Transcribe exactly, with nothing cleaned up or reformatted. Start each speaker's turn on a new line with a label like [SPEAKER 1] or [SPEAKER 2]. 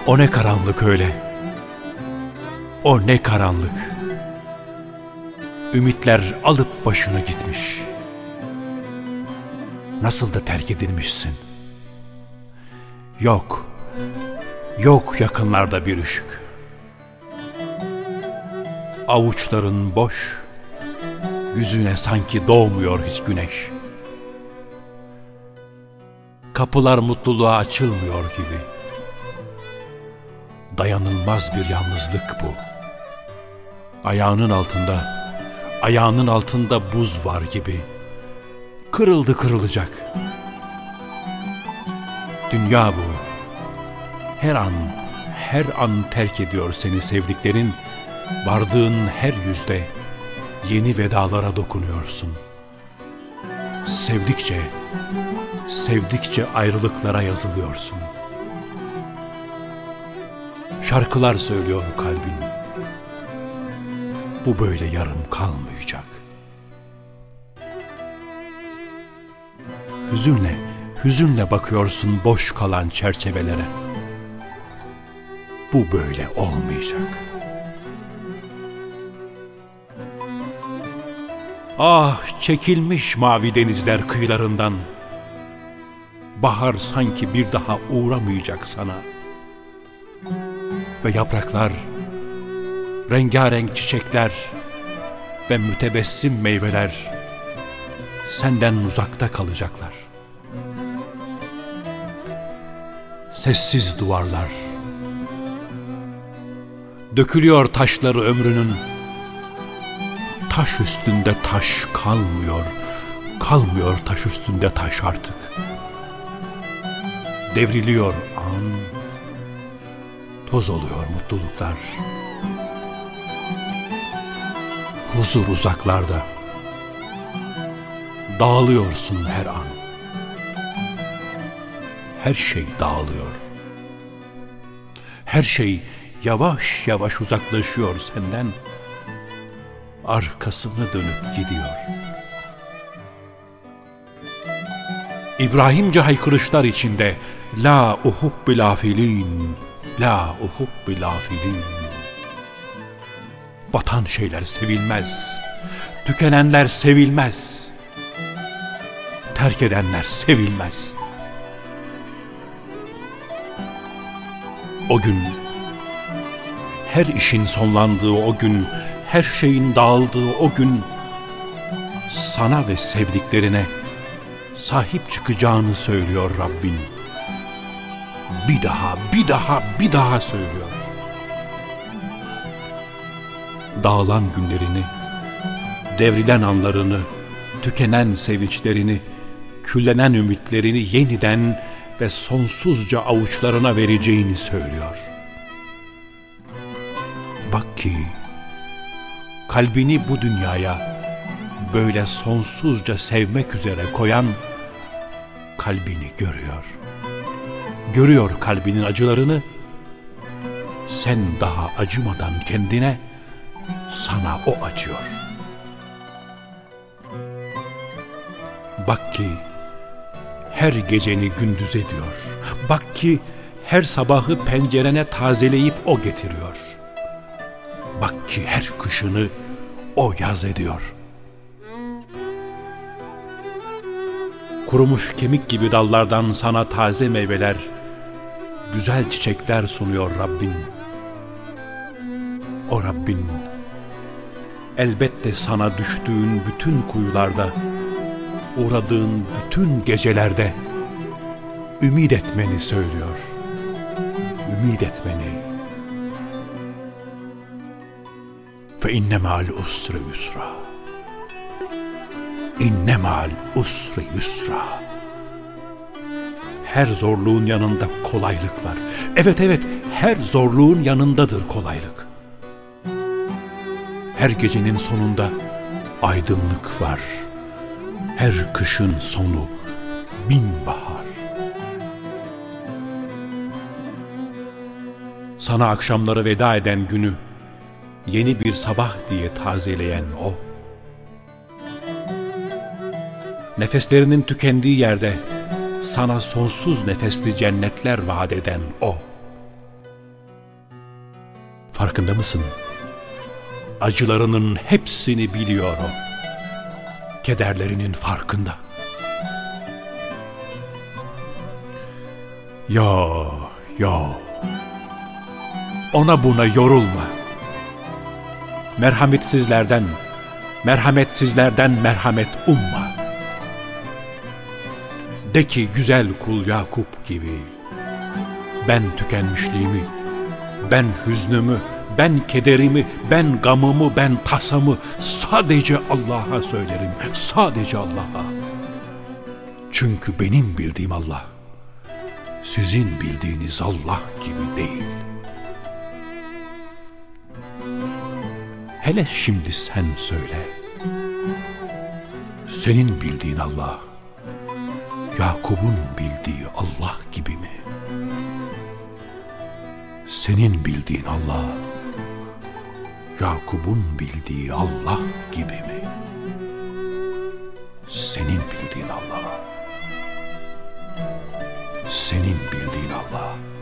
[SPEAKER 1] O ne karanlık öyle. O ne karanlık. Ümitler alıp başını gitmiş. Nasıl da terk edilmişsin. Yok, yok yakınlarda bir ışık. Avuçların boş, yüzüne sanki doğmuyor hiç güneş. Kapılar mutluluğa açılmıyor gibi. Dayanılmaz bir yalnızlık bu. Ayağının altında, ayağının altında buz var gibi. Kırıldı kırılacak. Dünya bu. Her an, her an terk ediyor seni sevdiklerin. Vardığın her yüzde yeni vedalara dokunuyorsun. Sevdikçe, sevdikçe ayrılıklara yazılıyorsun. Şarkılar söylüyor kalbin. Bu böyle yarım kalmayacak. Hüzünle, hüzünle bakıyorsun boş kalan çerçevelere. Bu böyle olmayacak. Ah, çekilmiş mavi denizler kıyılarından. Bahar sanki bir daha uğramayacak sana. Ve yapraklar, rengarenk çiçekler ve mütebessim meyveler senden uzakta kalacaklar. Sessiz duvarlar, dökülüyor taşları ömrünün. Taş üstünde taş kalmıyor, kalmıyor taş üstünde taş artık. Devriliyor an, toz oluyor mutluluklar. Huzur uzaklarda, dağılıyorsun her an. Her şey dağılıyor. Her şey yavaş yavaş uzaklaşıyor senden. Arkasını dönüp gidiyor. İbrahimce haykırışlar içinde La uhubbil afilin, la uhubbil afilin. Batan şeyler sevilmez, tükenenler sevilmez, terk edenler sevilmez. O gün, her işin sonlandığı o gün, her şeyin dağıldığı o gün, sana ve sevdiklerine sahip çıkacağını söylüyor Rabbin. Bir daha, bir daha, bir daha söylüyor. Dağılan günlerini, devrilen anlarını, tükenen sevinçlerini, küllenen ümitlerini yeniden ve sonsuzca avuçlarına vereceğini söylüyor. Bak ki, kalbini bu dünyaya böyle sonsuzca sevmek üzere koyan kalbini görüyor. Görüyor kalbinin acılarını. Sen daha acımadan kendine, sana o acıyor. Bak ki her geceni gündüz ediyor. Bak ki her sabahı pencerene tazeleyip o getiriyor. Bak ki her kışını o yaz ediyor. Kurumuş kemik gibi dallardan sana taze meyveler, güzel çiçekler sunuyor Rabbin. O Rabbin, elbette sana düştüğün bütün kuyularda, uğradığın bütün gecelerde ümit etmeni söylüyor. Ümit etmeni. Fe inne ma'al usri yusra. İnne ma'al usri yusra. Her zorluğun yanında kolaylık var. Evet evet, her zorluğun yanındadır kolaylık. Her gecenin sonunda aydınlık var. Her kışın sonu bin bahar. Sana akşamları veda eden günü yeni bir sabah diye tazeleyen o. Nefeslerinin tükendiği yerde sana sonsuz nefesli cennetler vaat eden o. Farkında mısın? Acılarının hepsini biliyor o. Kederlerinin farkında. Yo, yo. Ona buna yorulma. Merhametsizlerden, merhametsizlerden merhamet umma. De ki güzel kul Yakup gibi, ben tükenmişliğimi, ben hüznümü, ben kederimi, ben gamımı, ben tasamı sadece Allah'a söylerim, sadece Allah'a. Çünkü benim bildiğim Allah, sizin bildiğiniz Allah gibi değil. Hele şimdi sen söyle, senin bildiğin Allah, Yakup'un bildiği Allah gibi mi? Senin bildiğin Allah, Yakup'un bildiği Allah gibi mi? Senin bildiğin Allah, senin bildiğin Allah.